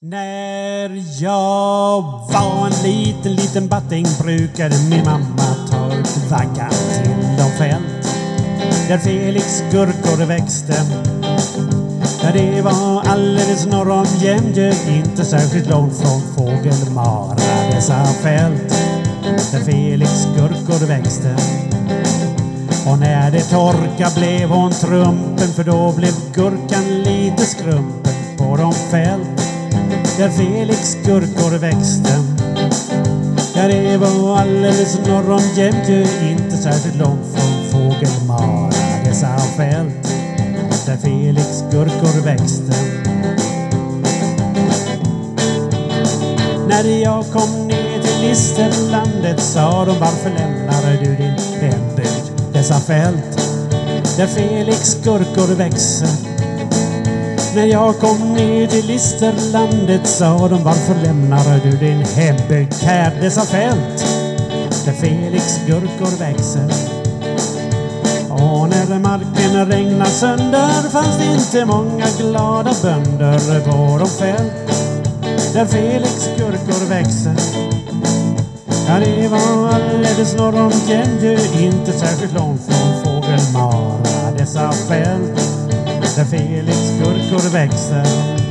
När jag var en liten batting brukade min mamma ta ut vaggan till de fält där Felix gurkor växte. Ja, det var alldeles norr om Jämjö, inte särskilt långt från Fågelmara, dessa fält där Felix gurkor växte. Och när det torka blev hon trumpen, för då blev gurkan lite skrumpen på de fält där Felix gurkor växte. Ja, det var alldeles norr om Jämjö, inte särskilt långt från Fågelmara, dessa fält där Felix gurkor växte. När jag kom ner till Listerlandet sa de: varför lämnar du din hembygd, dessa fält där Felix gurkor växer? När jag kom ner till Listerlandet sa de: varför lämnar du din hembygd här, dessa fält där Felix gurkor växer? Och när marken regnar sönder fanns det inte många glada bönder på de fält där Felix gurkor växer. Ja, det var alldeles norr om Jämjö, inte särskilt långt från Fågelmara, dessa fält där Felix gurkor växer.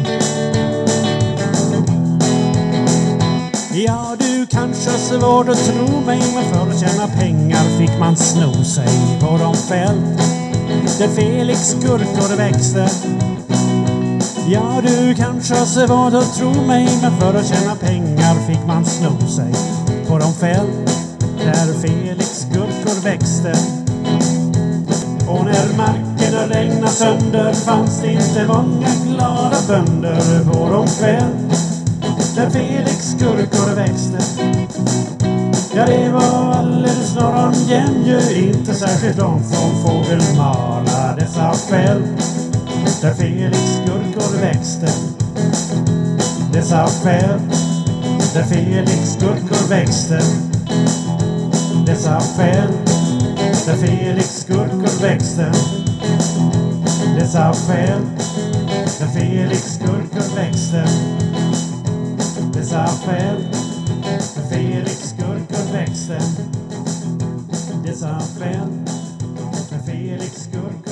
Ja, du kanske har svårt att tro mig, men för att tjäna pengar fick man sno sig på de fält där Felix gurkor växte. Ja, du kanske har svårt att tro mig, men för att tjäna pengar fick man sno sig på de fält där Felix gurkor växte. Och när marken regnade sönder fanns det inte många glada bönder på de fält där Felix gurkor växte. Ja, det var alldeles norr om Jämjö, inte särskilt långt från Fågelmara, dessa fält där Felix gurkor växte. Dessa fält där Felix gurkor växte. Dessa fält där Felix gurkor växte. Dessa fält där Felix gurkor växte. Dessa fält där Felix gurkor växte. Dessa fält där Felix gurkor